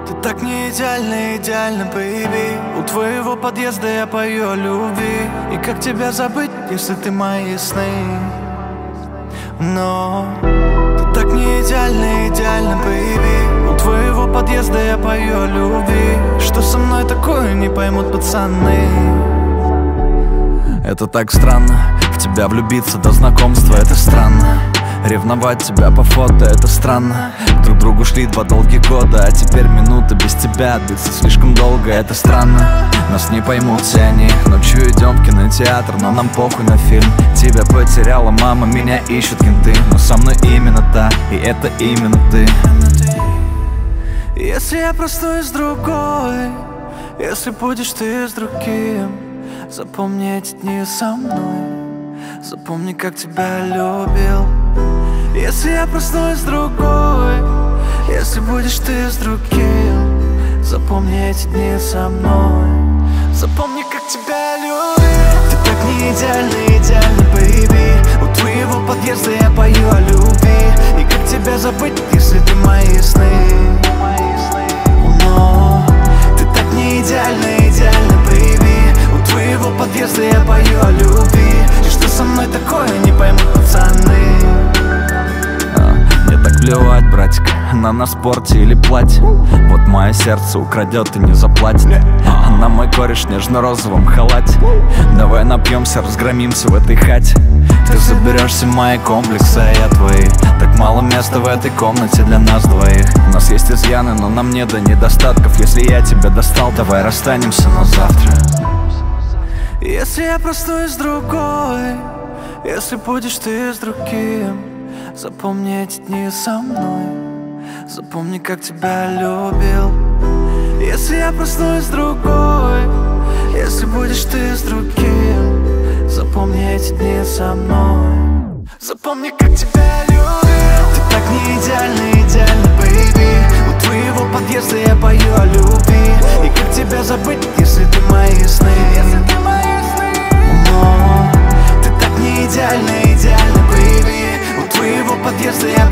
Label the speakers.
Speaker 1: Ты так не идеальна, идеально, бэйби. У твоего подъезда я пою о любви. И как тебя забыть, если ты мои сны? Но ты так не идеальна, идеально, бэйби. У твоего подъезда я пою о любви. Что со мной такое, не поймут пацаны. Это так странно, в тебя влюбиться до знакомства, это странно. Ревновать тебя по фото, это странно. Друг другу шли 2 долгих года, а теперь минуты без тебя длится слишком долго, это странно. Нас не поймут все они, ночью идем в кинотеатр, но нам похуй на фильм. Тебя потеряла мама, меня ищут кенты, но со мной именно та, и это именно ты. Если я проснусь с другой, если будешь ты с другим, запомни эти дни со мной. Запомни, как тебя любил. Если я проснусь с другой, если будешь ты с другим, запомни эти дни со мной. Запомни, как тебя любил. Ты так не идеальна, идеально, бэйби. У твоего подъезда я пою о любви. И как тебя забыть, если ты мои сны? Но ты так не идеальна, идеально, бэйби. У твоего подъезда я пою о любви. И что со мной такое, не поймут пацаны. Мне так плевать, братик, она на спорте или платье. Вот мое сердце украдет и не заплатит. Она мой кореш в нежно-розовом халате. Давай напьемся, разгромимся в этой хате. Ты заберешь все мои комплексы, а я твои. Так мало места в этой комнате для нас двоих. У нас есть изъяны, но нам не до недостатков. Если я тебя достал, давай расстанемся, но завтра. Если я проснусь с другой, если будешь ты с другим, запомни эти дни со мной. Запомни, как тебя любил. Если я проснусь с другой, если будешь ты с другим, запомни эти дни со мной. Запомни, как тебя любил. Ты так не идеальна, идеально, бэйби. У твоего подъезда я пою о любви. И как тебя забыть, если ты мои сны? Но ты так не идеальна, идеально, бэйби. У твоего подъезда я